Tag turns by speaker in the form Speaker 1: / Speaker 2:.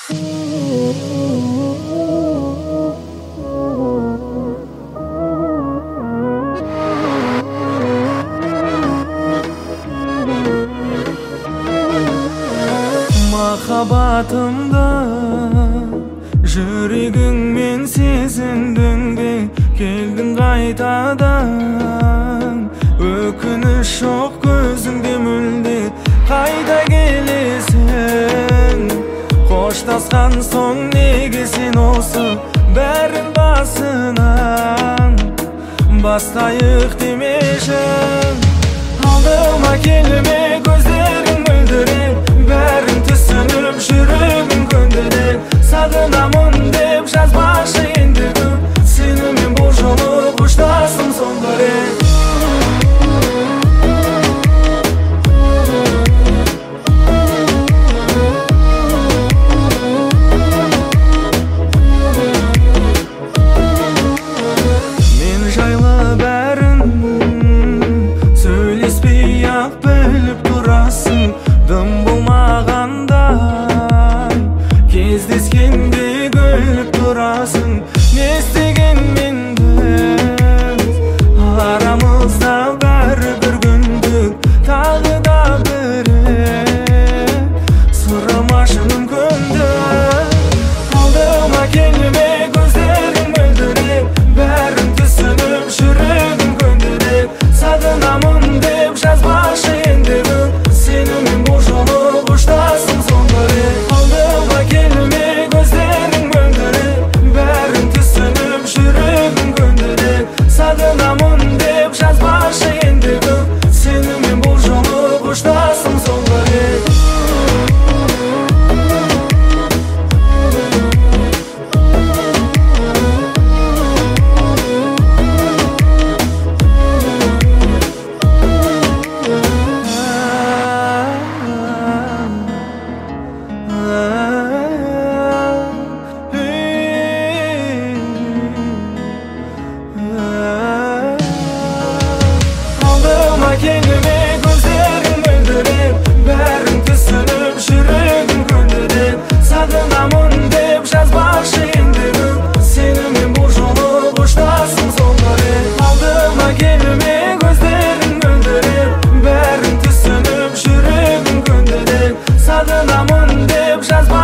Speaker 1: Махаббатымда жүрегің мен сезіндің бе, келдің қайтадан. Өкініш жоқ көзіңде мүлде, қайта келесің. Қоштасқан соң неге сен осы бәрін басынан бастайық демеші. Алдыма келме, көздерің мөлдіреп, бәрін түсініп жүрегім көндіріп. Сағынамын деп жазбашы ендігі, сенімен бұл жолы қоштасым соңғы рет. Мен жайлы бәрін сөйлеспей-ақ біліп тұрасың, дым болмағандай кездескенде күліп тұрасың. Не істеген менбіз арамызда бәрібір күндік, тағы да бірі сұрымашы мүмкінді. Алдыма келме, көздерің мөлдіреп, бәрін түсініп жүрегім көндіріп. Сағынамын деп жазбашы ендігі, сенімен бұл жолы қоштасым соңғы рет. Алдыма келме, көздерің мөлдіреп, бәрін түсініп жүрегім көндіріп. Сағынамын деп жазбашы ендігі, сенімен бұл жолы қоштасым соңғы рет. Алдыма келме, көздерің мөлдіреп, бәрін түсініп жүрегім көндіріп. Сағынамын деп жазбашы ендігі, сенімен бұл жолы қоштасым соңғы рет. Алдыма келме, көздерің мөлдіреп, бәрін түсініп жүрегім көндіріп. Сағынамын деп жазбашы